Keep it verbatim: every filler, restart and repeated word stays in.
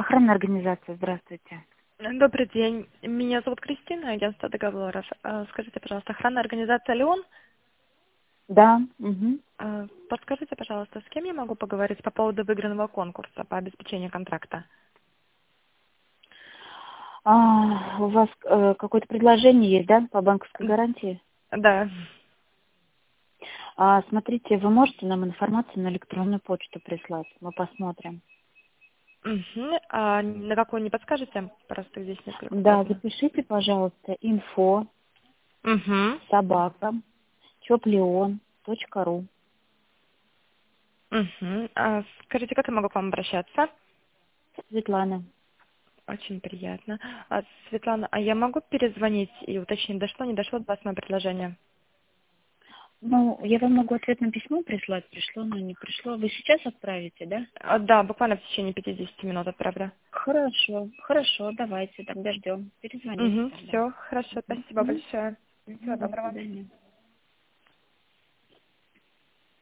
Охранная организация, здравствуйте. Добрый день. Меня зовут Кристина, агентство договоров. А, Скажите, пожалуйста, охранная организация «Леон». Да. Угу. А, Подскажите, пожалуйста, с кем я могу поговорить по поводу выигранного конкурса по обеспечению контракта? А, у вас э, какое-то предложение есть, да, по банковской М, гарантии? Да. А, смотрите, вы можете нам информацию на электронную почту прислать? Мы посмотрим. Мгм. А на какую не подскажете? Просто здесь несколько Да, трудно. запишите, пожалуйста, инфо Угу. собака чоплеон точка ру. Угу. А скажите, как я могу к вам обращаться? Светлана. Очень приятно. А, Светлана, а я могу перезвонить и уточнить, дошло, не дошло до вас мое предложение? Ну, я вам могу ответное письмо прислать. Пришло, но не пришло. Вы сейчас отправите, да? А, Да, буквально в течение пятидесяти минут отправлю. Хорошо, хорошо, давайте, тогда ждем. Перезвоните Угу, тогда. все, хорошо, Мгм, спасибо мгм. большое. Всего Мгм, До доброго. свидания.